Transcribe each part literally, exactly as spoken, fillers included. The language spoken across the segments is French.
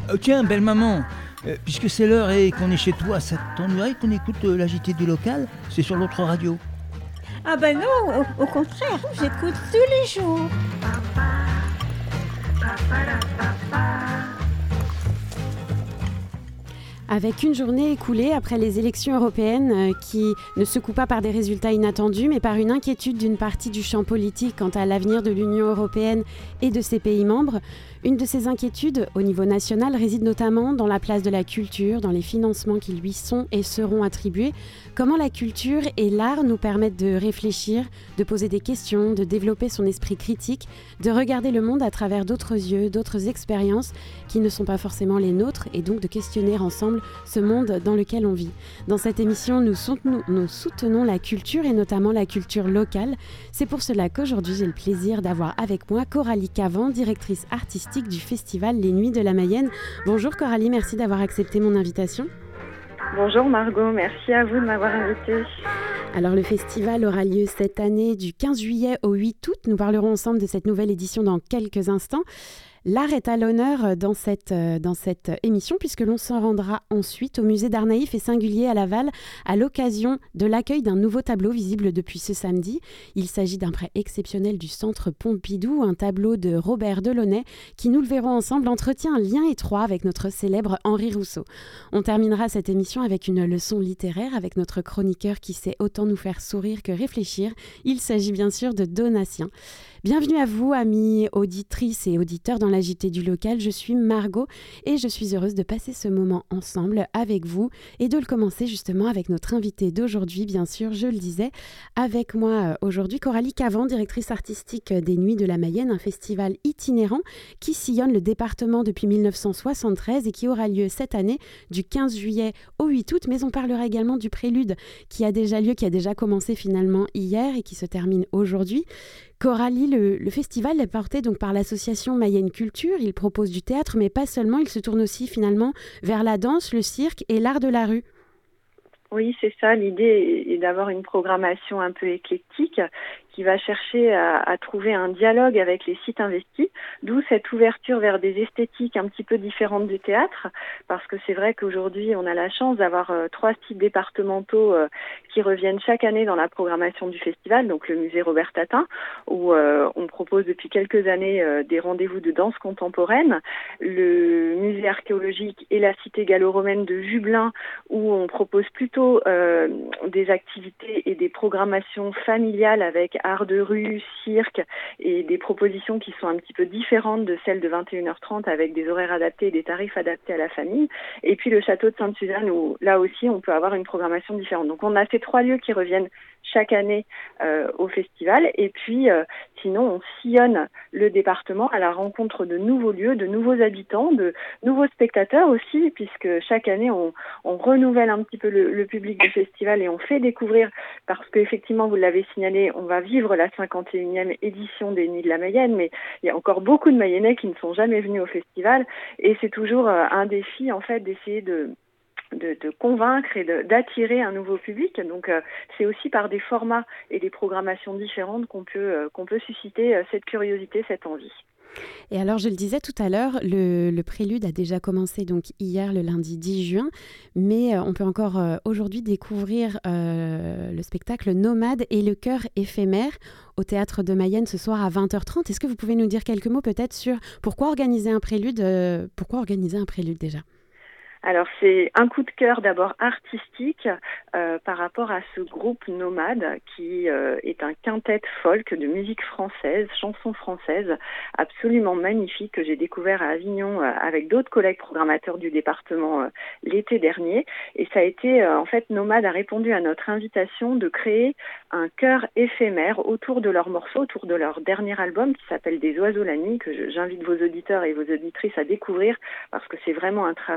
Oh, tiens, belle maman, euh, puisque c'est l'heure et qu'on est chez toi, ça t'ennuierait qu'on écoute euh, la J T du local? C'est sur l'autre radio. Ah ben non, au, au contraire, j'écoute tous les jours. Avec une journée écoulée après les élections européennes euh, qui ne secouent pas par des résultats inattendus, mais par une inquiétude d'une partie du champ politique quant à l'avenir de l'Union européenne et de ses pays membres, une de ces inquiétudes au niveau national réside notamment dans la place de la culture, dans les financements qui lui sont et seront attribués. Comment la culture et l'art nous permettent de réfléchir, de poser des questions, de développer son esprit critique, de regarder le monde à travers d'autres yeux, d'autres expériences qui ne sont pas forcément les nôtres et donc de questionner ensemble ce monde dans lequel on vit. Dans cette émission, nous soutenons, nous soutenons la culture et notamment la culture locale. C'est pour cela qu'aujourd'hui, j'ai le plaisir d'avoir avec moi Coralie Cavan, directrice artistique du festival Les Nuits de la Mayenne. Bonjour Coralie, merci d'avoir accepté mon invitation. Bonjour Margot, merci à vous de m'avoir invitée. Alors le festival aura lieu cette année du quinze juillet au huit août. Nous parlerons ensemble de cette nouvelle édition dans quelques instants. L'art est à l'honneur dans cette, dans cette émission puisque l'on se rendra ensuite au musée d'art naïf et singulier à Laval à l'occasion de l'accueil d'un nouveau tableau visible depuis ce samedi. Il s'agit d'un prêt exceptionnel du Centre Pompidou, un tableau de Robert Delaunay qui, nous le verrons ensemble, entretient un lien étroit avec notre célèbre Henri Rousseau. On terminera cette émission avec une leçon littéraire avec notre chroniqueur qui sait autant nous faire sourire que réfléchir. Il s'agit bien sûr de Donatien. Bienvenue à vous, amis auditrices et auditeurs dans la J T du local. Je suis Margot et je suis heureuse de passer ce moment ensemble avec vous et de le commencer justement avec notre invitée d'aujourd'hui, bien sûr, je le disais. Avec moi aujourd'hui, Coralie Cavan, directrice artistique des Nuits de la Mayenne, un festival itinérant qui sillonne le département depuis mille neuf cent soixante-treize et qui aura lieu cette année du quinze juillet au huit août. Mais on parlera également du prélude qui a déjà lieu, qui a déjà commencé finalement hier et qui se termine aujourd'hui. Coralie, le, le festival est porté donc par l'association Mayenne Culture. Il propose du théâtre, mais pas seulement. Il se tourne aussi finalement vers la danse, le cirque et l'art de la rue. Oui, c'est ça. L'idée est d'avoir une programmation un peu éclectique qui va chercher à, à trouver un dialogue avec les sites investis, d'où cette ouverture vers des esthétiques un petit peu différentes du théâtre, parce que c'est vrai qu'aujourd'hui, on a la chance d'avoir euh, trois sites départementaux euh, qui reviennent chaque année dans la programmation du festival, donc le musée Robert Tatin, où euh, on propose depuis quelques années euh, des rendez-vous de danse contemporaine, le musée archéologique et la cité gallo-romaine de Jubelin, où on propose plutôt euh, des activités et des programmations familiales avec art de rue, cirque et des propositions qui sont un petit peu différentes de celles de vingt et une heures trente avec des horaires adaptés et des tarifs adaptés à la famille. Et puis le château de Sainte-Suzanne où là aussi on peut avoir une programmation différente. Donc on a ces trois lieux qui reviennent chaque année euh, au festival et puis euh, sinon on sillonne le département à la rencontre de nouveaux lieux, de nouveaux habitants, de nouveaux spectateurs aussi puisque chaque année on, on renouvelle un petit peu le, le public du festival et on fait découvrir parce qu'effectivement vous l'avez signalé, on va vivre la cinquante et unième édition des Nuits de la Mayenne mais il y a encore beaucoup de Mayennais qui ne sont jamais venus au festival et c'est toujours euh, un défi en fait d'essayer de De, de convaincre et de, d'attirer un nouveau public. Donc euh, c'est aussi par des formats et des programmations différentes qu'on peut, euh, qu'on peut susciter euh, cette curiosité, cette envie. Et alors, je le disais tout à l'heure, le, le prélude a déjà commencé donc hier, le lundi dix juin, mais euh, on peut encore euh, aujourd'hui découvrir euh, le spectacle Nomade et le chœur éphémère au Théâtre de Mayenne ce soir à vingt heures trente. Est-ce que vous pouvez nous dire quelques mots peut-être sur pourquoi organiser un prélude, euh, pourquoi organiser un prélude déjà ? Alors c'est un coup de cœur d'abord artistique euh, par rapport à ce groupe Nomade qui euh, est un quintet folk de musique française, chanson française, absolument magnifique que j'ai découvert à Avignon euh, avec d'autres collègues programmateurs du département euh, l'été dernier. Et ça a été, euh, en fait, Nomade a répondu à notre invitation de créer un chœur éphémère autour de leurs morceaux, autour de leur dernier album qui s'appelle Des oiseaux la nuit, que je, j'invite vos auditeurs et vos auditrices à découvrir parce que c'est vraiment un travail euh,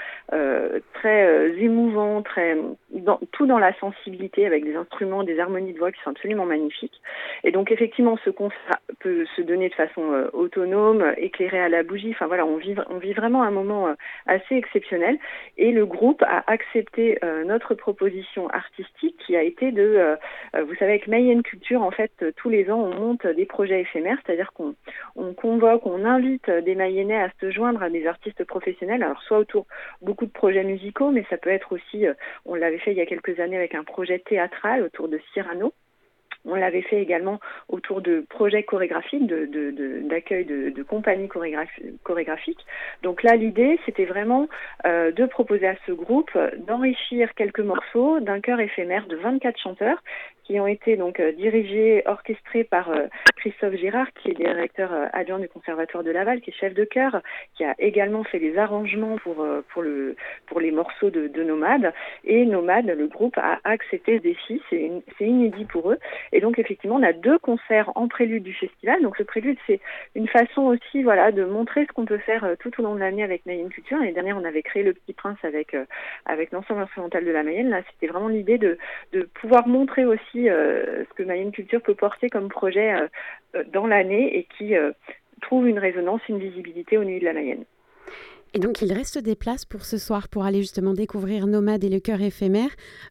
euh, très euh, émouvant, très dans, tout dans la sensibilité, avec des instruments, des harmonies de voix qui sont absolument magnifiques. Et donc effectivement, ce concert peut se donner de façon euh, autonome, éclairé à la bougie. Enfin voilà, on vit, on vit vraiment un moment euh, assez exceptionnel. Et le groupe a accepté euh, notre proposition artistique, qui a été de, euh, vous savez, avec Mayenne Culture, en fait, tous les ans, on monte des projets éphémères, c'est-à-dire qu'on on convoque, on invite des Mayennais à se joindre à des artistes professionnels, alors soit autour beaucoup de projets musicaux, mais ça peut être aussi, on l'avait fait il y a quelques années avec un projet théâtral autour de Cyrano. On l'avait fait également autour de projets chorégraphiques, de, de, de, d'accueil de, de compagnies chorégraphi- chorégraphiques. Donc là, l'idée, c'était vraiment euh, de proposer à ce groupe d'enrichir quelques morceaux d'un chœur éphémère de vingt-quatre chanteurs qui ont été donc euh, dirigés, orchestrés par euh, Christophe Girard, qui est directeur euh, adjoint du Conservatoire de Laval, qui est chef de chœur, qui a également fait les arrangements pour euh, pour le pour les morceaux de, de Nomade. Et Nomade, le groupe, a accepté ce défi, c'est, une, c'est inédit pour eux. Et donc effectivement, on a deux concerts en prélude du festival. Donc ce prélude, c'est une façon aussi, voilà, de montrer ce qu'on peut faire euh, tout au long de l'année avec Mayenne Culture. L'année dernière, on avait créé Le Petit Prince avec euh, avec l'ensemble instrumental de la Mayenne. Là, c'était vraiment l'idée de de pouvoir montrer aussi Euh, ce que Mayenne Culture peut porter comme projet euh, dans l'année et qui euh, trouve une résonance, une visibilité aux Nuits de la Mayenne. Et donc, il reste des places pour ce soir, pour aller justement découvrir Nomade et le chœur éphémère.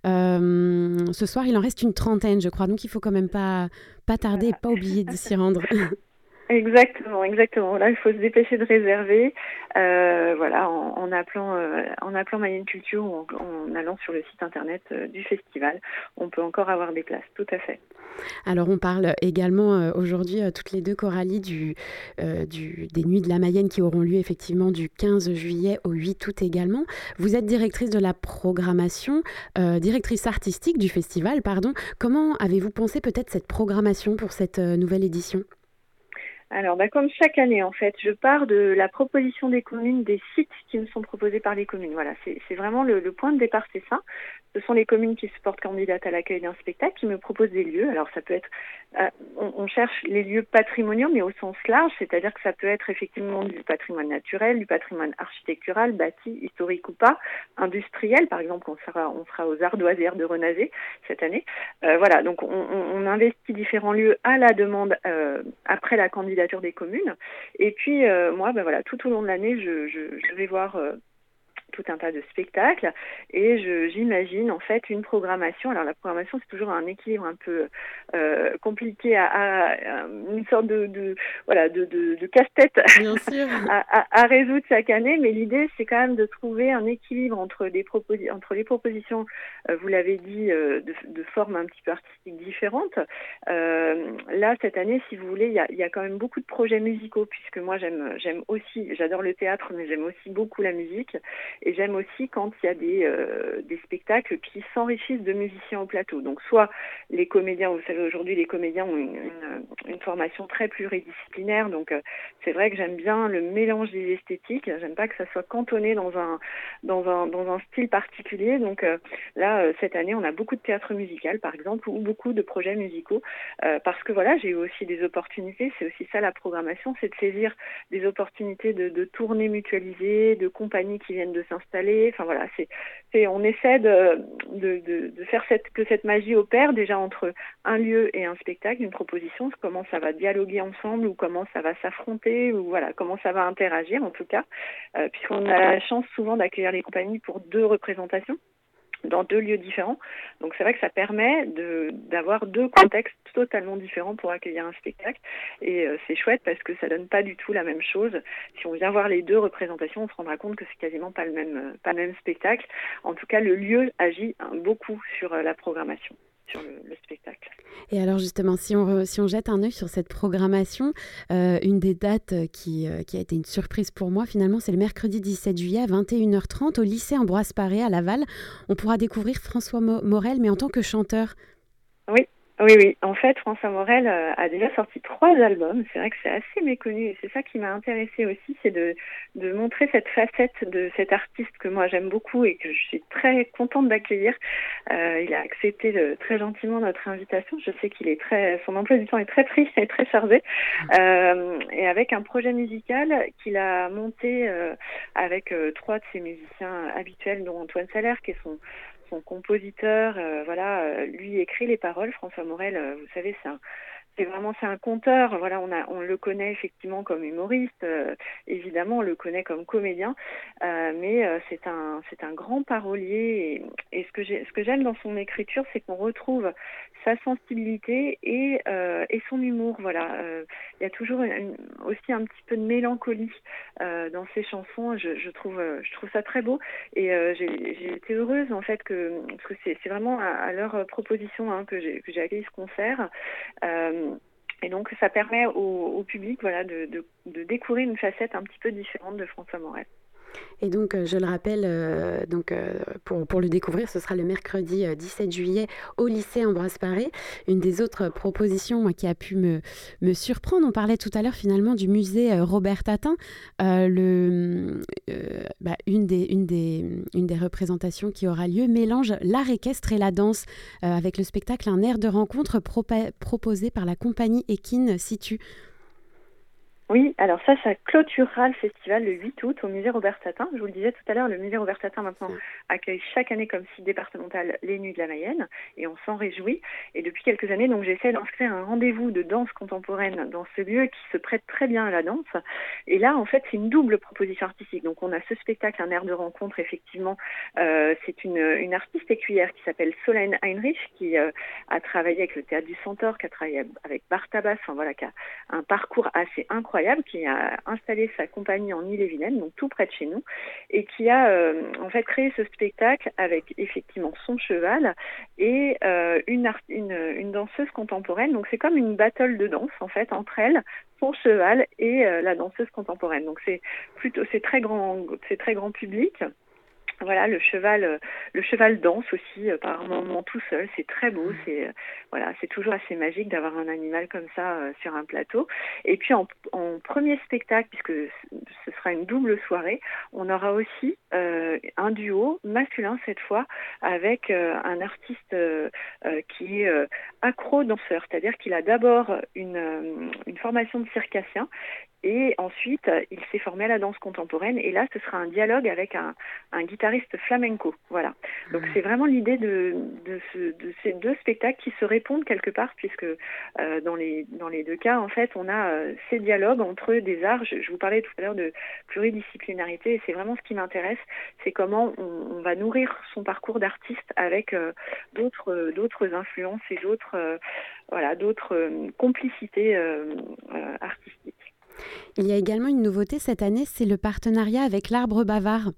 Euh, ce soir, il en reste une trentaine, je crois. Donc, il faut quand même pas, pas tarder et pas oublier de s'y rendre. Exactement, exactement. Là, il faut se dépêcher de réserver, euh, voilà, en, en appelant, euh, en appelant Mayenne Culture ou en, en allant sur le site internet euh, du festival. On peut encore avoir des places, tout à fait. Alors, on parle également euh, aujourd'hui, euh, toutes les deux, Coralie, du, euh, du, des Nuits de la Mayenne qui auront lieu effectivement du quinze juillet au huit août également. Vous êtes directrice de la programmation, euh, directrice artistique du festival, pardon. Comment avez-vous pensé peut-être cette programmation pour cette euh, nouvelle édition ? Alors, bah, comme chaque année, en fait, je pars de la proposition des communes, des sites qui me sont proposés par les communes. Voilà, c'est, c'est vraiment le, le point de départ, c'est ça. Ce sont les communes qui se portent candidates à l'accueil d'un spectacle, qui me proposent des lieux. Alors, ça peut être, euh, on, on cherche les lieux patrimoniaux, mais au sens large, c'est-à-dire que ça peut être effectivement du patrimoine naturel, du patrimoine architectural, bâti, historique ou pas, industriel. Par exemple, on sera, on sera aux Ardoisières de Renazé cette année. Euh, voilà, donc on, on, on investit différents lieux à la demande euh, après la candidature des communes. Et puis, euh, moi, ben voilà, tout au long de l'année, je, je, je vais voir euh, tout un tas de spectacles et je, j'imagine en fait une programmation. Alors la programmation, c'est toujours un équilibre un peu euh, compliqué, à, à, à une sorte de, de voilà de, de, de casse-tête Bien sûr. à, à, à résoudre chaque année. Mais l'idée, c'est quand même de trouver un équilibre entre les proposi- entre les propositions, euh, vous l'avez dit, euh, de, de formes un petit peu artistiques différentes. Euh, là, cette année, si vous voulez, il y a, y a quand même beaucoup de projets musicaux, puisque moi, j'aime, j'aime aussi, j'adore le théâtre, mais j'aime aussi beaucoup la musique. Et j'aime aussi quand il y a des, euh, des spectacles qui s'enrichissent de musiciens au plateau. Donc, soit les comédiens, vous savez, aujourd'hui, les comédiens ont une, une, une formation très pluridisciplinaire. Donc, euh, c'est vrai que j'aime bien le mélange des esthétiques. J'aime pas que ça soit cantonné dans un, dans un, dans un style particulier. Donc, euh, là, euh, cette année, on a beaucoup de théâtre musical, par exemple, ou beaucoup de projets musicaux. Euh, parce que, voilà, j'ai eu aussi des opportunités. C'est aussi ça, la programmation, c'est de saisir des opportunités de, de tournées mutualisées, de compagnies qui viennent de s'installer. Enfin voilà, c'est, c'est on essaie de, de, de, de faire cette, que cette magie opère déjà entre un lieu et un spectacle, une proposition, comment ça va dialoguer ensemble ou comment ça va s'affronter ou voilà, comment ça va interagir en tout cas, euh, puisqu'on a la chance souvent d'accueillir les compagnies pour deux représentations dans deux lieux différents. Donc c'est vrai que ça permet de, d'avoir deux contextes totalement différents pour accueillir un spectacle. Et euh, c'est chouette parce que ça donne pas du tout la même chose. Si on vient voir les deux représentations, on se rendra compte que c'est quasiment pas le même, euh, pas le même spectacle. En tout cas, le lieu agit hein, beaucoup sur euh, la programmation, sur le, le spectacle. Et alors justement, si on, si on jette un œil sur cette programmation, euh, une des dates qui, euh, qui a été une surprise pour moi finalement, c'est le mercredi dix-sept juillet à vingt et une heures trente au lycée Ambroise Paré à Laval. On pourra découvrir François Mo- Morel, mais en tant que chanteur. Oui. Oui, oui. En fait, François Morel euh, a déjà sorti trois albums. C'est vrai que c'est assez méconnu et c'est ça qui m'a intéressée aussi, c'est de, de montrer cette facette de cet artiste que moi j'aime beaucoup et que je suis très contente d'accueillir. Euh, il a accepté euh, très gentiment notre invitation. Je sais qu'il est très, son emploi du temps est très pris et très chargé. Euh, et avec un projet musical qu'il a monté euh, avec euh, trois de ses musiciens habituels, dont Antoine Salaire, qui est son son compositeur, euh, voilà, euh, lui écrit les paroles. François Morel, euh, vous savez, c'est un, c'est vraiment c'est un conteur. Voilà, on a, on le connaît effectivement comme humoriste, euh, évidemment, on le connaît comme comédien, euh, mais euh, c'est un, c'est un grand parolier. Et, et ce que j'ai, ce que j'aime dans son écriture, c'est qu'on retrouve sa sensibilité et, euh, et son humour. Voilà, euh, il y a toujours une, une, aussi un petit peu de mélancolie euh, dans ses chansons. Je, je trouve, je trouve ça très beau. Et euh, j'ai, j'ai été heureuse en fait que, parce que c'est, c'est vraiment à, à leur proposition hein, que j'ai, que j'ai accueilli ce concert. Euh, Et donc, ça permet au, au public voilà, de, de, de découvrir une facette un petit peu différente de François Morel. Et donc, euh, je le rappelle, euh, donc, euh, pour, pour le découvrir, ce sera le mercredi euh, dix-sept juillet au lycée Ambroise Paré. Une des autres propositions moi, qui a pu me, me surprendre, on parlait tout à l'heure finalement du musée euh, Robert Tatin. Euh, le, euh, bah, une, des, une, des, une des représentations qui aura lieu mélange l'art équestre et la danse euh, avec le spectacle Un air de rencontre propa- proposé par la compagnie Equine Situ. Oui, alors ça, ça clôturera le festival le huit août au musée Robert Tatin. Je vous le disais tout à l'heure, le musée Robert Tatin maintenant accueille chaque année comme site départemental les Nuits de la Mayenne et on s'en réjouit. Et depuis quelques années, donc j'essaie d'inscrire un rendez-vous de danse contemporaine dans ce lieu qui se prête très bien à la danse. Et là, en fait, c'est une double proposition artistique. Donc on a ce spectacle, Un air de rencontre, effectivement. Euh, c'est une, une artiste écuyère qui s'appelle Solène Heinrich qui euh, a travaillé avec le Théâtre du Centaure, qui a travaillé avec Bartabas, enfin voilà, qui a un parcours assez incroyable, qui a installé sa compagnie en Ille-et-Vilaine, donc tout près de chez nous, et qui a euh, en fait créé ce spectacle avec effectivement son cheval et euh, une, art- une, une danseuse contemporaine. Donc c'est comme une battle de danse en fait entre elles, son cheval et euh, la danseuse contemporaine. Donc c'est plutôt c'est très grand, c'est très grand public. Voilà, le cheval, le cheval danse aussi euh, par moments tout seul. C'est très beau. C'est euh, voilà, c'est toujours assez magique d'avoir un animal comme ça euh, sur un plateau. Et puis en, en premier spectacle, puisque ce sera une double soirée, on aura aussi euh, un duo masculin cette fois avec euh, un artiste euh, euh, qui est euh, accro-danseur, c'est-à-dire qu'il a d'abord une, euh, une formation de circassien. Et ensuite, il s'est formé à la danse contemporaine. Et là, ce sera un dialogue avec un, un guitariste flamenco. Voilà. Donc, c'est vraiment l'idée de, de, ce, de ces deux spectacles qui se répondent quelque part, puisque euh, dans, les, dans les deux cas, en fait, on a euh, ces dialogues entre des arts. Je, je vous parlais tout à l'heure de pluridisciplinarité, et c'est vraiment ce qui m'intéresse. C'est comment on, on va nourrir son parcours d'artiste avec euh, d'autres, euh, d'autres influences et d'autres, euh, voilà, d'autres euh, complicités euh, euh, artistiques. Il y a également une nouveauté cette année, c'est le partenariat avec l'Arbre Bavard.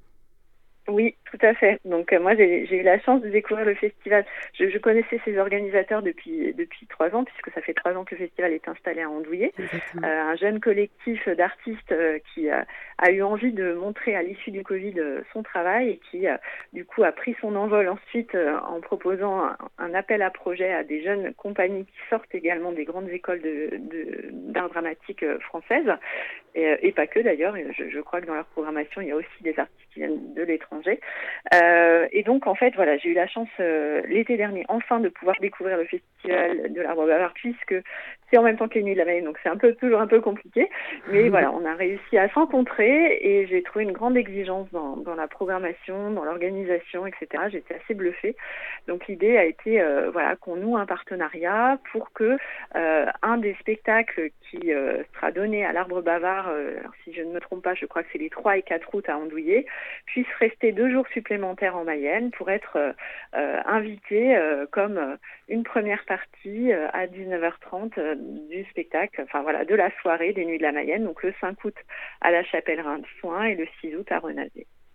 Oui, tout à fait. Donc euh, moi, j'ai, j'ai eu la chance de découvrir le festival. Je, je connaissais ses organisateurs depuis depuis trois ans, puisque ça fait trois ans que le festival est installé à Andouillé. Euh, un jeune collectif d'artistes euh, qui a, a eu envie de montrer à l'issue du Covid euh, son travail et qui, euh, du coup, a pris son envol ensuite euh, en proposant un, un appel à projet à des jeunes compagnies qui sortent également des grandes écoles de, de, d'art dramatique euh, françaises. Et, et pas que d'ailleurs, je, je crois que dans leur programmation, il y a aussi des artistes qui viennent de l'étranger. Euh, et donc, en fait, voilà, j'ai eu la chance euh, l'été dernier, enfin, de pouvoir découvrir le festival de l'Arbre Bavard, puisque c'est en même temps que les Nuits de la Mayenne, donc c'est un peu toujours un peu compliqué. Mais voilà, on a réussi à s'encontrer et j'ai trouvé une grande exigence dans, dans la programmation, dans l'organisation, et cetera. J'étais assez bluffée. Donc l'idée a été, euh, voilà, qu'on noue un partenariat pour que euh, un des spectacles qui euh, sera donné à l'Arbre Bavard, euh, alors si je ne me trompe pas, je crois que c'est les trois et quatre août à Andouillé, puisse rester deux jours supplémentaires en Mayenne pour être euh, euh, invité euh, comme euh, une première partie euh, à dix-neuf heures trente euh, du spectacle, enfin voilà, de la soirée des Nuits de la Mayenne, donc le cinq août à la Chapelle Reims-Soins et le six août à Renazé.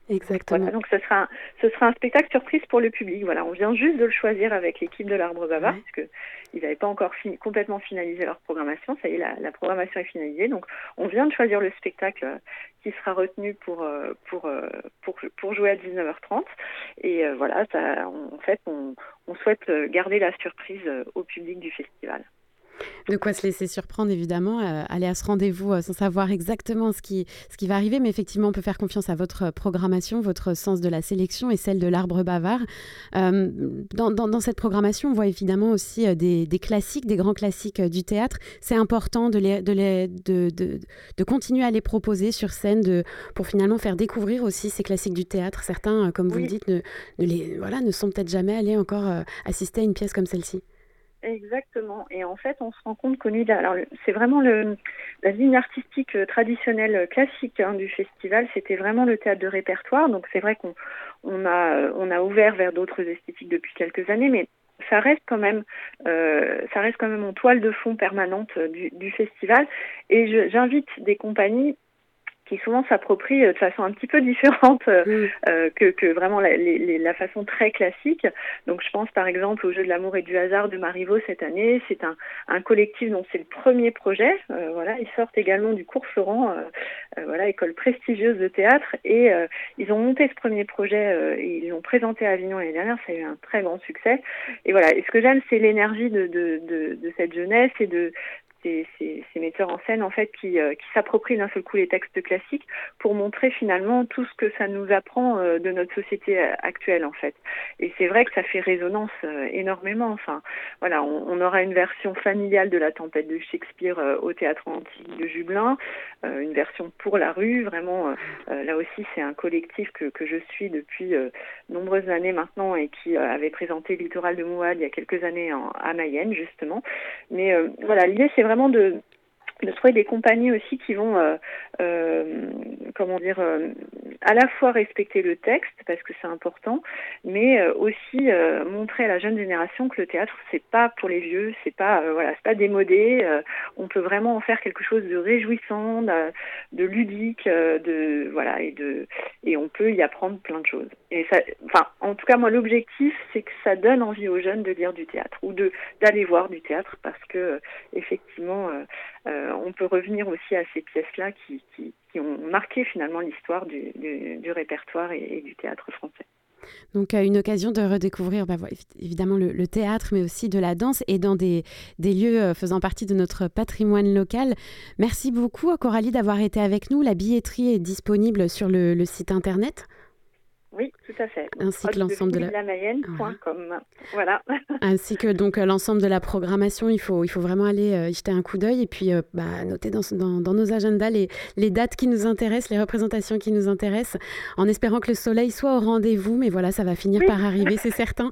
Exactement. Voilà, donc ce sera, un, ce sera un spectacle surprise pour le public. Voilà, on vient juste de le choisir avec l'équipe de l'Arbre Bavard, ouais. Parce qu'ils n'avaient pas encore fini, complètement finalisé leur programmation. Ça y est, la, la programmation est finalisée. Donc, on vient de choisir le spectacle qui sera retenu pour, pour, pour, pour jouer à dix-neuf heures trente. Et euh, voilà, ça, on, en fait, on, on souhaite garder la surprise au public du festival. De quoi se laisser surprendre, évidemment, euh, aller à ce rendez-vous euh, sans savoir exactement ce qui, ce qui va arriver, mais effectivement, on peut faire confiance à votre programmation, votre sens de la sélection et celle de l'Arbre Bavard. Euh, dans, dans, dans cette programmation, on voit évidemment aussi euh, des, des classiques, des grands classiques euh, du théâtre. C'est important de, les, de, les, de, de, de continuer à les proposer sur scène de, pour finalement faire découvrir aussi ces classiques du théâtre. Certains, euh, comme vous oui. le dites, ne, ne, les, voilà, ne sont peut-être jamais allés encore euh, assister à une pièce comme celle-ci. Exactement. Et en fait, on se rend compte qu'au alors c'est vraiment le, la ligne artistique traditionnelle classique hein, du festival. C'était vraiment le théâtre de répertoire. Donc c'est vrai qu'on on a, on a ouvert vers d'autres esthétiques depuis quelques années, mais ça reste quand même, euh, ça reste quand même en toile de fond permanente du, du festival. Et je, j'invite des compagnies qui souvent s'approprient de façon un petit peu différente euh, euh, que, que vraiment la, les, la façon très classique. Donc je pense par exemple au Jeu de l'amour et du hasard de Marivaux cette année. C'est un, un collectif dont c'est le premier projet. Euh, voilà, ils sortent également du cours Florent, euh, euh, voilà, école prestigieuse de théâtre, et euh, ils ont monté ce premier projet euh, et ils l'ont présenté à Avignon l'année dernière. Ça a eu un très grand succès. Et voilà, et ce que j'aime, c'est l'énergie de, de, de, de cette jeunesse et de Ces, ces, ces metteurs en scène en fait qui, euh, qui s'approprient d'un seul coup les textes classiques pour montrer finalement tout ce que ça nous apprend euh, de notre société actuelle en fait. Et c'est vrai que ça fait résonance euh, énormément. Enfin, voilà, on, on aura une version familiale de La Tempête de Shakespeare euh, au Théâtre Antique de Jubelin, euh, une version pour la rue. Vraiment, euh, là aussi, c'est un collectif que, que je suis depuis euh, nombreuses années maintenant et qui euh, avait présenté Littoral de Mouad il y a quelques années en, à Mayenne justement. Mais euh, voilà, l'idée c'est vraiment de, de trouver des compagnies aussi qui vont, euh, euh, comment dire, euh, à la fois respecter le texte parce que c'est important, mais euh, aussi euh, montrer à la jeune génération que le théâtre c'est pas pour les vieux, c'est pas, euh, voilà, c'est pas démodé. Euh, on peut vraiment en faire quelque chose de réjouissant, de, de ludique, euh, de voilà, et de, et on peut y apprendre plein de choses. Et ça, enfin, en tout cas, moi, l'objectif, c'est que ça donne envie aux jeunes de lire du théâtre ou de d'aller voir du théâtre parce que euh, effectivement. Euh, Euh, on peut revenir aussi à ces pièces-là qui, qui, qui ont marqué finalement l'histoire du, du, du répertoire et, et du théâtre français. Donc euh, une occasion de redécouvrir bah, évidemment le, le théâtre, mais aussi de la danse et dans des, des lieux euh, faisant partie de notre patrimoine local. Merci beaucoup Coralie d'avoir été avec nous. La billetterie est disponible sur le, le site internet. Oui, tout à fait. Ainsi que l'ensemble de la mayenne point com. Voilà. Ainsi que donc l'ensemble de la programmation, il faut il faut vraiment aller euh, y jeter un coup d'œil et puis euh, bah, noter dans, dans dans nos agendas les les dates qui nous intéressent, les représentations qui nous intéressent, en espérant que le soleil soit au rendez-vous. Mais voilà, ça va finir oui. par arriver, c'est certain.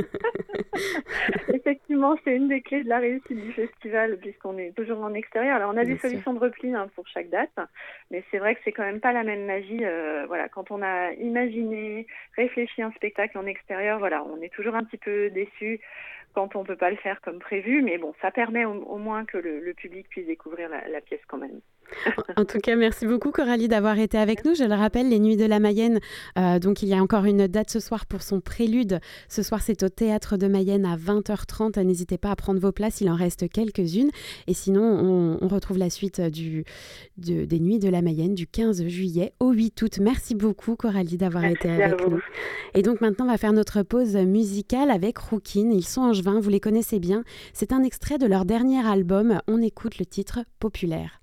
Effectivement, c'est une des clés de la réussite du festival puisqu'on est toujours en extérieur. Alors on a Bien des sûr. solutions de repli hein, pour chaque date, mais c'est vrai que c'est quand même pas la même magie. Euh, voilà, quand on a imaginé réfléchir un spectacle en extérieur, voilà, on est toujours un petit peu déçu quand on ne peut pas le faire comme prévu, mais bon, ça permet au, au moins que le, le public puisse découvrir la, la pièce quand même. En tout cas, merci beaucoup Coralie d'avoir été avec nous. Je le rappelle, les Nuits de la Mayenne, euh, donc il y a encore une date ce soir pour son prélude. Ce soir, c'est au Théâtre de Mayenne à vingt heures trente. N'hésitez pas à prendre vos places, il en reste quelques-unes. Et sinon, on, on retrouve la suite du, de, des Nuits de la Mayenne du quinze juillet au huit août. Merci beaucoup Coralie d'avoir merci été avec nous. Et donc maintenant, on va faire notre pause musicale avec Rouquine. Ils sont angevins, vous les connaissez bien. C'est un extrait de leur dernier album. On écoute le titre Populaire.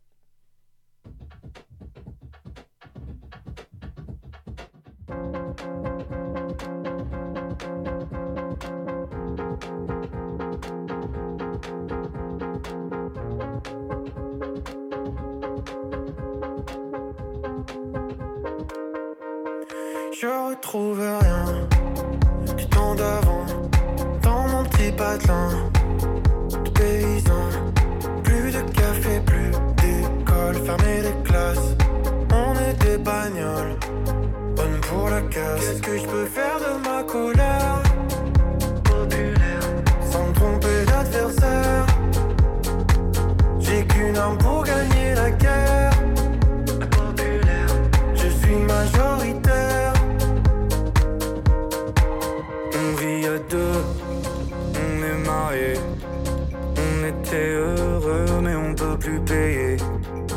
Je retrouve rien du temps d'avant dans mon petit patelin de paysan. Plus de café, plus d'école, fermer les classes. On est des bagnoles, bonnes pour la casse. Qu'est-ce que je peux faire de ma colère? Populaire, sans me tromper d'adversaire. J'ai qu'une arme pour gagner la guerre. Populaire, je suis majoritaire.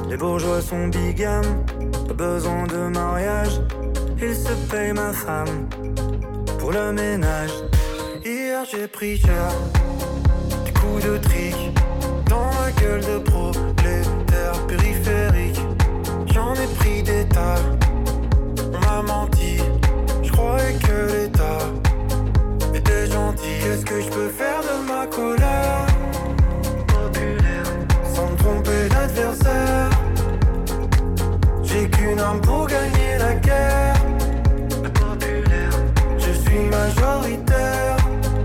Les bourgeois sont bigames, pas besoin de mariage. Ils se payent ma femme pour le ménage. Hier j'ai pris cher, des coups de trick dans la gueule de prolétaire périphérique. J'en ai pris des tas, on m'a menti. Je croyais que l'État était gentil. Qu'est-ce que je peux faire de ma colère populaire sans me tromper d'adversaire? J'ai qu'une arme pour gagner la guerre populaire. Je suis majoritaire.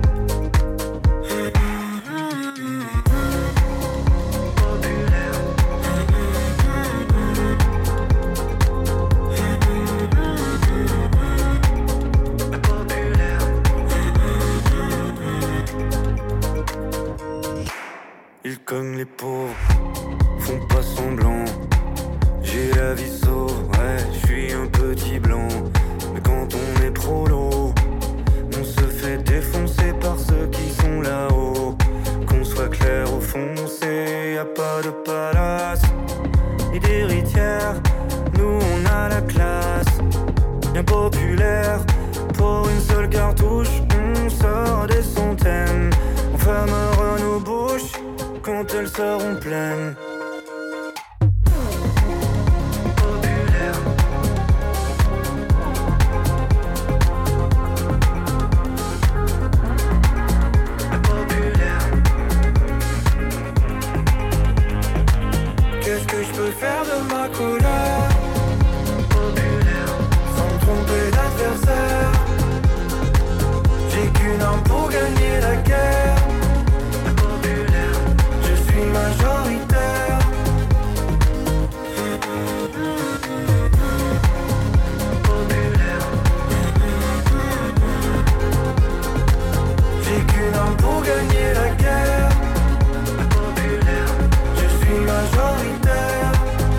Ils cognent les pauvres, font pas semblant. J'ai la vie sauve, ouais, je suis un petit blanc. Mais quand on est prolo, on se fait défoncer par ceux qui sont là-haut. Qu'on soit clair ou foncé, y a pas de palace ni d'héritière. Nous on a la classe, bien populaire. Pour une seule cartouche, on sort des centaines. On fermera nos bouches quand elles seront pleines. Populaire. Populaire. Qu'est-ce que je peux faire de ma colère populaire sans me tromper d'adversaire? J'ai qu'une arme pour gagner la guerre populaire. Je suis majoritaire. Populaire. J'ai qu'une arme pour gagner la guerre populaire. Je suis majoritaire.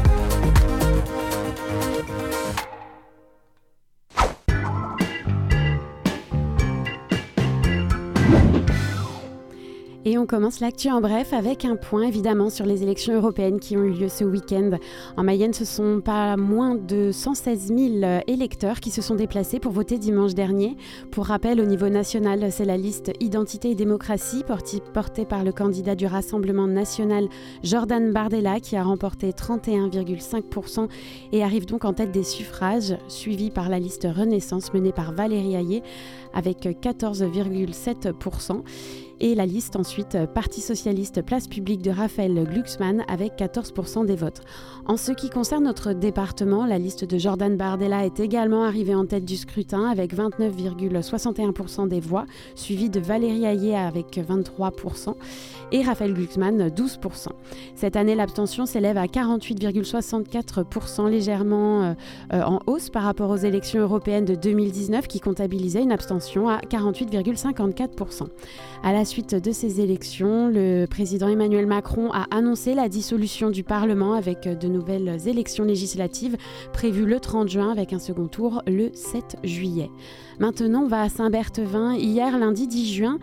Et on commence l'actu en bref avec un point évidemment sur les élections européennes qui ont eu lieu ce week-end. En Mayenne, ce sont pas moins de cent seize mille électeurs qui se sont déplacés pour voter dimanche dernier. Pour rappel, au niveau national, c'est la liste Identité et démocratie portée par le candidat du Rassemblement national Jordan Bardella qui a remporté trente et un virgule cinq pour cent et arrive donc en tête des suffrages, suivi par la liste Renaissance menée par Valérie Hayé avec quatorze virgule sept pour cent. Et la liste ensuite Parti socialiste Place publique de Raphaël Glucksmann avec quatorze pour cent des votes. En ce qui concerne notre département, la liste de Jordan Bardella est également arrivée en tête du scrutin avec vingt-neuf virgule soixante et un pour cent des voix, suivi de Valérie Hayé avec vingt-trois pour cent et Raphaël Glucksmann douze pour cent. Cette année, l'abstention s'élève à quarante-huit virgule soixante-quatre pour cent, légèrement euh, euh, en hausse par rapport aux élections européennes de deux mille dix-neuf qui comptabilisaient une abstention à quarante-huit virgule cinquante-quatre pour cent. À la suite de ces élections, le président Emmanuel Macron a annoncé la dissolution du Parlement avec de nouvelles élections législatives prévues le trente juin avec un second tour le sept juillet. Maintenant, on va à Saint-Berthevin. Hier, lundi dix juin,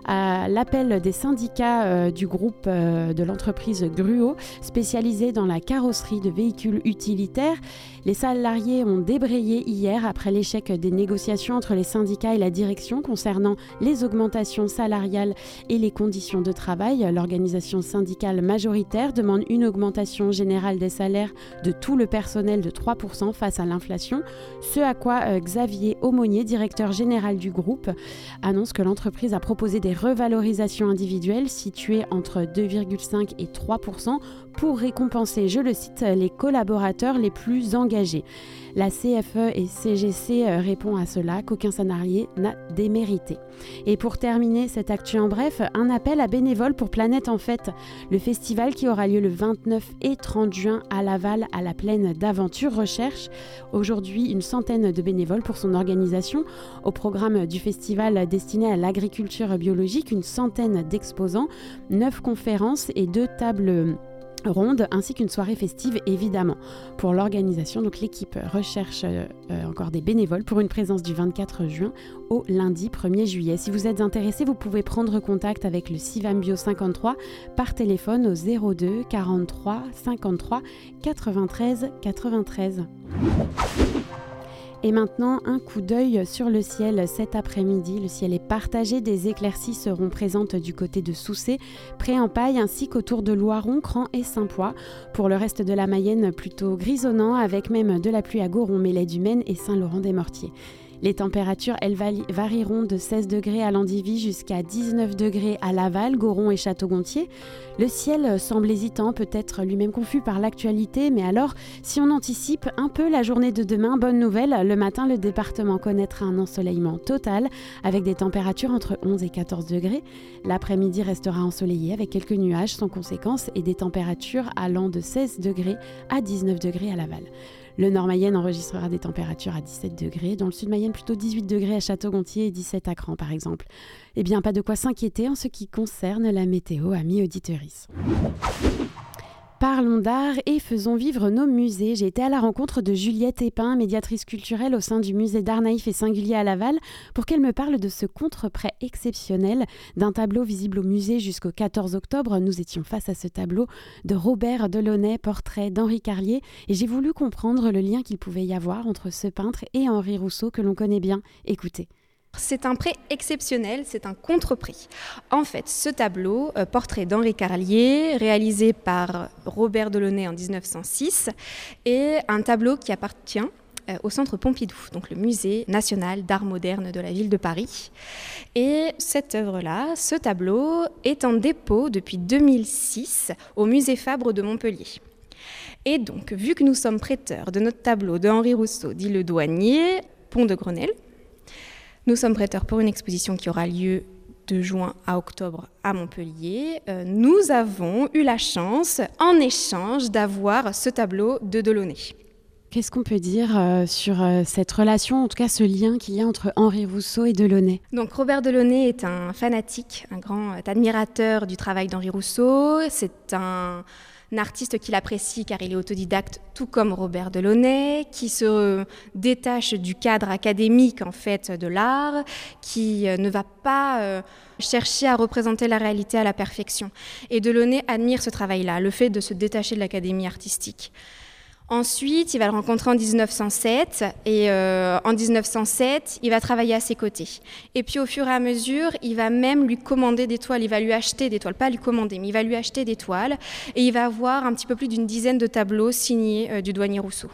à l'appel des syndicats euh, du groupe euh, de l'entreprise Gruau, spécialisée dans la carrosserie de véhicules utilitaires, les salariés ont débrayé hier après l'échec des négociations entre les syndicats et la direction concernant les augmentations salariales et les conditions de travail. L'organisation syndicale majoritaire demande une augmentation générale des salaires de tout le personnel de trois pour cent face à l'inflation, ce à quoi euh, Xavier Aumonier, directeur général du groupe, annonce que l'entreprise a proposé des revalorisations individuelles situées entre deux virgule cinq et trois pour cent pour récompenser, je le cite, les collaborateurs les plus engagés. La C F E et C G C répond à cela qu'aucun salarié n'a démérité. Et pour terminer cette actu en bref, un appel à bénévoles pour Planète en Fête, le festival qui aura lieu le vingt-neuf et trente juin à Laval à la plaine d'Aventure recherche aujourd'hui une centaine de bénévoles pour son organisation. Au programme du festival destiné à l'agriculture biologique, une centaine d'exposants, neuf conférences et deux tables ronde ainsi qu'une soirée festive évidemment. Pour l'organisation, donc l'équipe recherche euh, encore des bénévoles pour une présence du vingt-quatre juin au lundi premier juillet. Si vous êtes intéressé, vous pouvez prendre contact avec le Civam Bio cinquante-trois par téléphone au zéro deux quarante-trois cinquante-trois quatre-vingt-treize quatre-vingt-treize. Et maintenant, un coup d'œil sur le ciel cet après-midi. Le ciel est partagé, des éclaircies seront présentes du côté de Soucé, Pré-en-Paille ainsi qu'autour de Loiron, Cran et Saint-Poix. Pour le reste de la Mayenne, plutôt grisonnant avec même de la pluie à Goron, Mélède du Maine et Saint-Laurent-des-Mortiers. Les températures, elles varieront de seize degrés à Landivy jusqu'à dix-neuf degrés à Laval, Goron et Château-Gontier. Le ciel semble hésitant, peut-être lui-même confus par l'actualité, mais alors, si on anticipe un peu la journée de demain, bonne nouvelle, le matin, le département connaîtra un ensoleillement total avec des températures entre onze et quatorze degrés. L'après-midi restera ensoleillé avec quelques nuages sans conséquence et des températures allant de seize degrés à dix-neuf degrés à Laval. Le Nord-Mayenne enregistrera des températures à dix-sept degrés. Dans le Sud-Mayenne, plutôt dix-huit degrés à Château-Gontier et dix-sept à Cran, par exemple. Eh bien, pas de quoi s'inquiéter en ce qui concerne la météo, amis auditeuristes. Parlons d'art et faisons vivre nos musées. J'ai été à la rencontre de Juliette Épin, médiatrice culturelle au sein du musée d'art naïf et singulier à Laval, pour qu'elle me parle de ce contre-prêt exceptionnel d'un tableau visible au musée jusqu'au quatorze octobre. Nous étions face à ce tableau de Robert Delaunay, portrait d'Henri Carlier, et j'ai voulu comprendre le lien qu'il pouvait y avoir entre ce peintre et Henri Rousseau que l'on connaît bien. Écoutez. C'est un prêt exceptionnel, c'est un contre-prix. En fait, ce tableau, euh, portrait d'Henri Carlier, réalisé par Robert Delaunay en dix-neuf cent six, est un tableau qui appartient euh, au Centre Pompidou, donc le Musée national d'art moderne de la ville de Paris. Et cette œuvre-là, ce tableau, est en dépôt depuis deux mille six au Musée Fabre de Montpellier. Et donc, vu que nous sommes prêteurs de notre tableau de Henri Rousseau, dit le douanier, Pont de Grenelle, nous sommes prêteurs pour une exposition qui aura lieu de juin à octobre à Montpellier. Euh, nous avons eu la chance, en échange, d'avoir ce tableau de Delaunay. Qu'est-ce qu'on peut dire euh, sur euh, cette relation, en tout cas ce lien qu'il y a entre Henri Rousseau et Delaunay ? Donc Robert Delaunay est un fanatique, un grand admirateur du travail d'Henri Rousseau. C'est un... un artiste qu'il apprécie car il est autodidacte, tout comme Robert Delaunay, qui se détache du cadre académique en fait de l'art, qui ne va pas euh, chercher à représenter la réalité à la perfection. Et Delaunay admire ce travail-là, le fait de se détacher de l'académie artistique. Ensuite, il va le rencontrer en dix-neuf cent sept et euh, en dix-neuf cent sept, il va travailler à ses côtés. Et puis au fur et à mesure, il va même lui commander des toiles, il va lui acheter des toiles, pas lui commander, mais il va lui acheter des toiles et il va avoir un petit peu plus d'une dizaine de tableaux signés euh, du douanier Rousseau.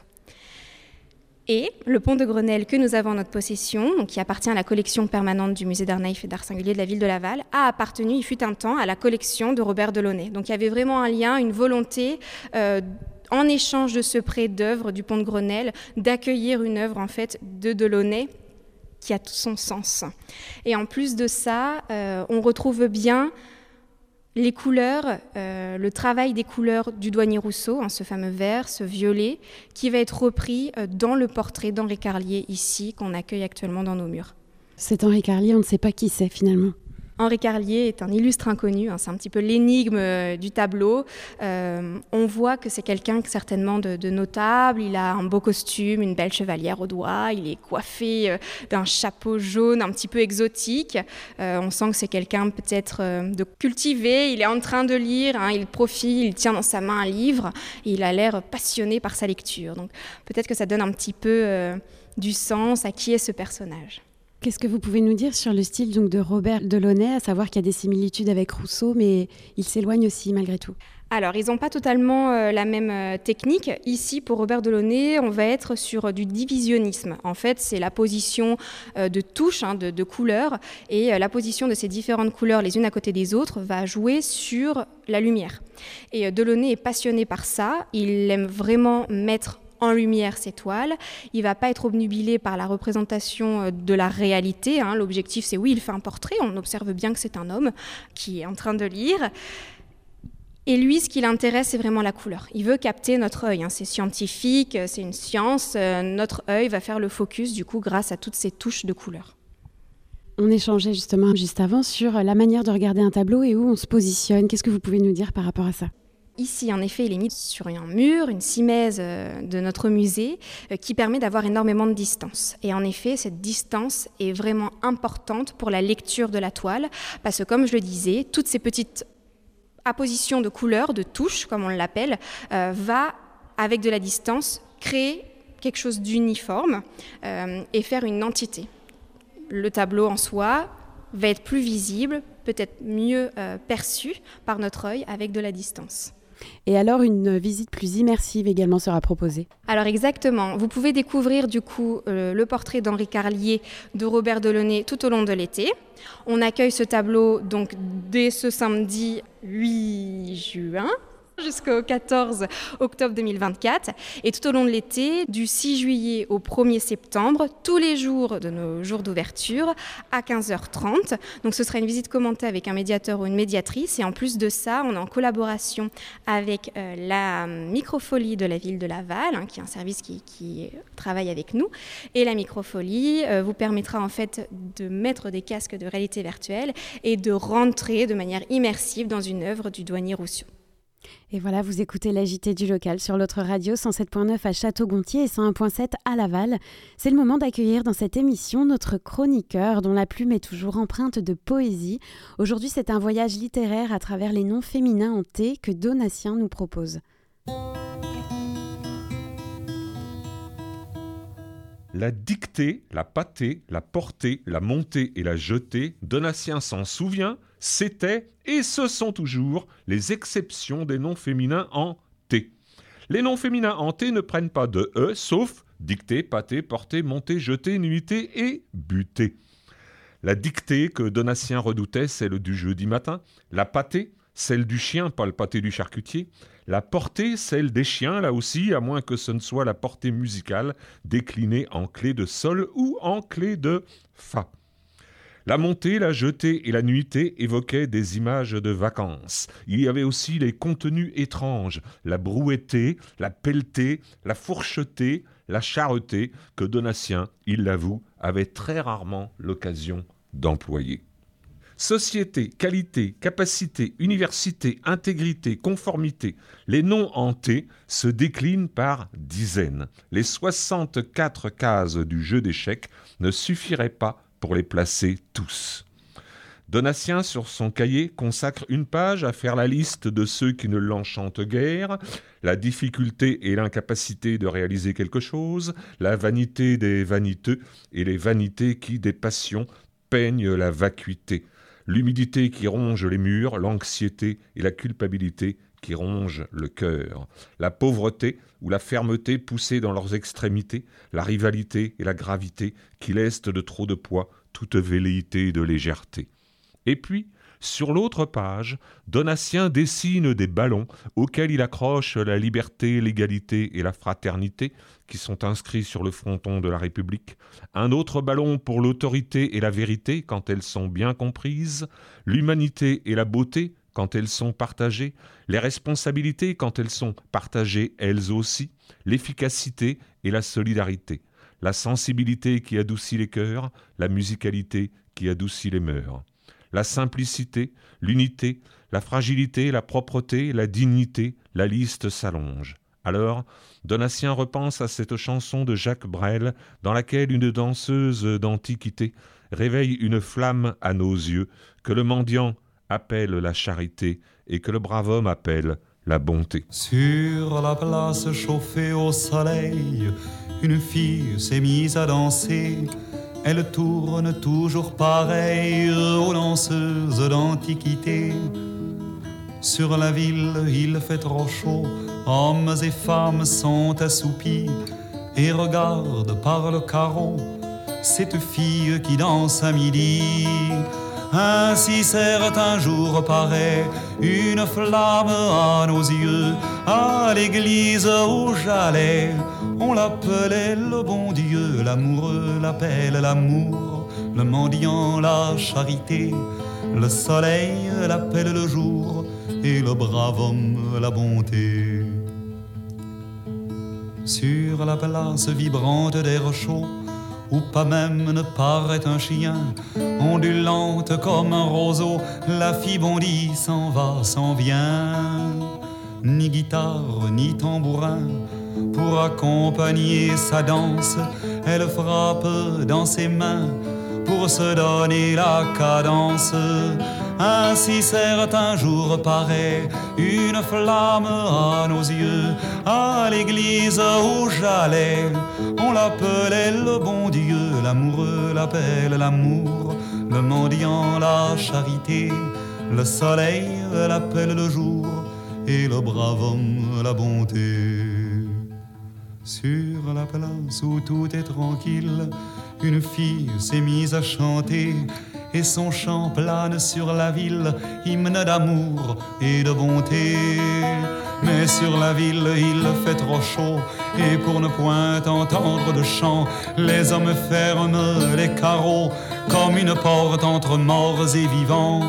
Et le Pont de Grenelle que nous avons en notre possession, donc qui appartient à la collection permanente du musée d'art naïf et d'art singulier de la ville de Laval, a appartenu, il fut un temps, à la collection de Robert Delaunay. Donc il y avait vraiment un lien, une volonté euh, en échange de ce prêt d'œuvre du Pont de Grenelle, d'accueillir une œuvre en fait de Delaunay qui a tout son sens. Et en plus de ça, euh, on retrouve bien les couleurs, euh, le travail des couleurs du douanier Rousseau, hein, ce fameux vert, ce violet, qui va être repris euh, dans le portrait d'Henri Carlier ici, qu'on accueille actuellement dans nos murs. C'est Henri Carlier, on ne sait pas qui c'est finalement. Henri Carlier est un illustre inconnu, hein, c'est un petit peu l'énigme euh, du tableau. Euh, on voit que c'est quelqu'un certainement de, de notable, il a un beau costume, une belle chevalière au doigt, il est coiffé euh, d'un chapeau jaune un petit peu exotique. Euh, on sent que c'est quelqu'un peut-être euh, de cultivé, il est en train de lire, hein, il profile, il tient dans sa main un livre, et il a l'air passionné par sa lecture. Donc peut-être que ça donne un petit peu euh, du sens à qui est ce personnage. Qu'est-ce que vous pouvez nous dire sur le style donc, de Robert Delaunay, à savoir qu'il y a des similitudes avec Rousseau, mais il s'éloigne aussi malgré tout ? Alors, ils n'ont pas totalement euh, la même euh, technique. Ici, pour Robert Delaunay, on va être sur euh, du divisionnisme. En fait, c'est la position euh, de touches, hein, de, de couleurs, et euh, la position de ces différentes couleurs, les unes à côté des autres, va jouer sur la lumière. Et euh, Delaunay est passionné par ça. Il aime vraiment mettre en lumière ses toiles. Il ne va pas être obnubilé par la représentation de la réalité. Hein. L'objectif, c'est oui, il fait un portrait, on observe bien que c'est un homme qui est en train de lire. Et lui, ce qui l'intéresse, c'est vraiment la couleur. Il veut capter notre œil. Hein. C'est scientifique, c'est une science. Euh, notre œil va faire le focus, du coup, grâce à toutes ces touches de couleur. On échangeait justement juste avant sur la manière de regarder un tableau et où on se positionne. Qu'est-ce que vous pouvez nous dire par rapport à ça ? Ici, en effet, il est mis sur un mur, une simèse de notre musée, qui permet d'avoir énormément de distance. Et en effet, cette distance est vraiment importante pour la lecture de la toile, parce que comme je le disais, toutes ces petites appositions de couleurs, de touches, comme on l'appelle, euh, va, avec de la distance, créer quelque chose d'uniforme euh, et faire une entité. Le tableau en soi va être plus visible, peut-être mieux euh, perçu par notre œil avec de la distance. Et alors, une visite plus immersive également sera proposée. Alors exactement, vous pouvez découvrir du coup euh, le portrait d'Henri Carlier de Robert Delaunay tout au long de l'été. On accueille ce tableau donc dès ce samedi huit juin jusqu'au quatorze octobre deux mille vingt-quatre. Et tout au long de l'été, du six juillet au premier septembre, tous les jours de nos jours d'ouverture, à quinze heures trente. Donc ce sera une visite commentée avec un médiateur ou une médiatrice. Et en plus de ça, on est en collaboration avec euh, la Microfolie de la ville de Laval, hein, qui est un service qui, qui travaille avec nous. Et la Microfolie euh, vous permettra en fait de mettre des casques de réalité virtuelle et de rentrer de manière immersive dans une œuvre du douanier Rousseau. Et voilà, vous écoutez l'A J T du local sur l'autre radio cent sept virgule neuf à Château-Gontier et cent un virgule sept à Laval. C'est le moment d'accueillir dans cette émission notre chroniqueur dont la plume est toujours empreinte de poésie. Aujourd'hui, c'est un voyage littéraire à travers les noms féminins en T que Donatien nous propose. La dictée, la pâtée, la portée, la montée et la jetée, Donatien s'en souvient, c'était et ce sont toujours les exceptions des noms féminins en T. Les noms féminins en T ne prennent pas de E, sauf dictée, pâtée, portée, montée, jetée, nuitée et butée. La dictée que Donatien redoutait, celle du jeudi matin. La pâtée, celle du chien, pas le pâté du charcutier. La portée, celle des chiens, là aussi, à moins que ce ne soit la portée musicale déclinée en clé de sol ou en clé de fa. La montée, la jetée et la nuitée évoquaient des images de vacances. Il y avait aussi les contenus étranges, la brouettée, la pelletée, la fourchetée, la charretée, que Donatien, il l'avoue, avait très rarement l'occasion d'employer. Société, qualité, capacité, université, intégrité, conformité, les noms en T se déclinent par dizaines. Les soixante-quatre cases du jeu d'échecs ne suffiraient pas pour les placer tous. Donatien, sur son cahier, consacre une page à faire la liste de ceux qui ne l'enchantent guère, la difficulté et l'incapacité de réaliser quelque chose, la vanité des vaniteux et les vanités qui, des passions, peignent la vacuité, l'humidité qui ronge les murs, l'anxiété et la culpabilité qui rongent le cœur, la pauvreté ou la fermeté poussée dans leurs extrémités, la rivalité et la gravité qui lestent de trop de poids toute velléité de légèreté. Et puis, sur l'autre page, Donatien dessine des ballons auxquels il accroche la liberté, l'égalité et la fraternité qui sont inscrits sur le fronton de la République, un autre ballon pour l'autorité et la vérité quand elles sont bien comprises, l'humanité et la beauté quand elles sont partagées, les responsabilités quand elles sont partagées elles aussi, l'efficacité et la solidarité, la sensibilité qui adoucit les cœurs, la musicalité qui adoucit les mœurs. La simplicité, l'unité, la fragilité, la propreté, la dignité, la liste s'allonge. Alors, Donatien repense à cette chanson de Jacques Brel dans laquelle une danseuse d'Antiquité réveille une flamme à nos yeux que le mendiant appelle la charité et que le brave homme appelle la bonté. Sur la place chauffée au soleil, une fille s'est mise à danser. Elle tourne toujours pareille aux danseuses d'Antiquité. Sur la ville, il fait trop chaud, hommes et femmes sont assoupis et regardent par le carreau cette fille qui danse à midi. Ainsi certain jour paraît une flamme à nos yeux, à l'église où j'allais. On l'appelait le bon Dieu, l'amoureux l'appelle l'amour, le mendiant la charité, le soleil l'appelle le jour et le brave homme la bonté. Sur la place vibrante d'air chaud, où pas même ne paraît un chien, ondulante comme un roseau, la fille bondit, s'en va, s'en vient. ni guitare, ni tambourin. Pour accompagner sa danse, elle frappe dans ses mains pour se donner la cadence. Ainsi certains jours paraît une flamme à nos yeux. À l'église où j'allais, on l'appelait le bon Dieu. L'amoureux l'appelle l'amour, le mendiant la charité. Le soleil l'appelle le jour et le brave homme la bonté. Sur la place où tout est tranquille, une fille s'est mise à chanter et son chant plane sur la ville, hymne d'amour et de bonté. Mais sur la ville il fait trop chaud et pour ne point entendre de chant, les hommes ferment les carreaux comme une porte entre morts et vivants.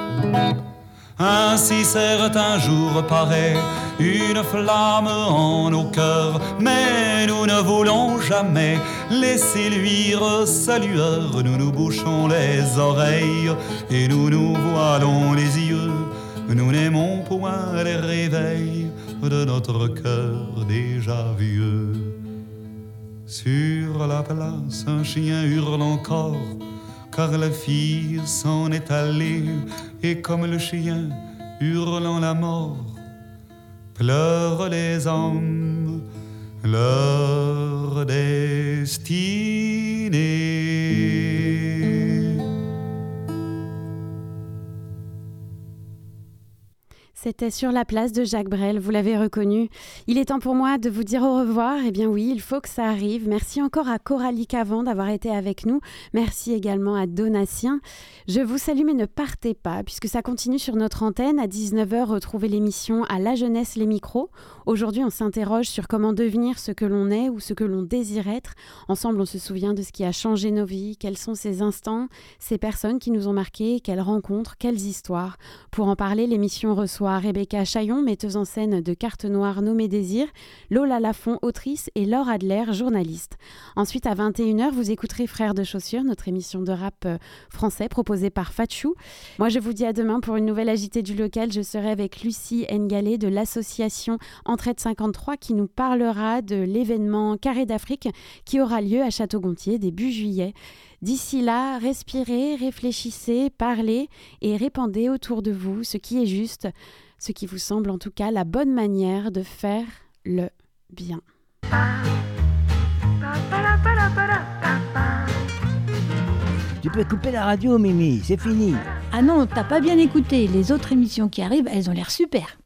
Ainsi certains jours paraît une flamme en nos cœurs, mais nous ne voulons jamais laisser luire sa lueur. Nous nous bouchons les oreilles et nous nous voilons les yeux. Nous n'aimons point les réveils de notre cœur déjà vieux. Sur la place, un chien hurle encore, car la fille s'en est allée, et comme le chien hurlant la mort, pleurent les hommes leur destinée. C'était Sur la place de Jacques Brel, vous l'avez reconnu. Il est temps pour moi de vous dire au revoir. Eh bien oui, il faut que ça arrive. Merci encore à Coralie Cavan d'avoir été avec nous. Merci également à Donatien. Je vous salue mais ne partez pas puisque ça continue sur notre antenne. À dix-neuf heures, retrouvez l'émission À la jeunesse les micros. Aujourd'hui, on s'interroge sur comment devenir ce que l'on est ou ce que l'on désire être. Ensemble, on se souvient de ce qui a changé nos vies, quels sont ces instants, ces personnes qui nous ont marqués, quelles rencontres, quelles histoires. Pour en parler, l'émission reçoit Rebecca Chaillon, metteuse en scène de Carte Noire nommée Désir, Lola Lafont, autrice, et Laure Adler, journaliste. Ensuite, à vingt et une heures, vous écouterez Frères de chaussures, notre émission de rap français proposée par Fatchou. Moi, je vous dis à demain pour une nouvelle agitée du local. Je serai avec Lucie Ngalé de l'association Entraide cinquante-trois qui nous parlera de l'événement Carré d'Afrique qui aura lieu à Château-Gontier début juillet. D'ici là, respirez, réfléchissez, parlez et répandez autour de vous ce qui est juste, ce qui vous semble en tout cas la bonne manière de faire le bien. Tu peux couper la radio, Mimi, c'est fini. Ah non, t'as pas bien écouté. Les autres émissions qui arrivent, elles ont l'air super.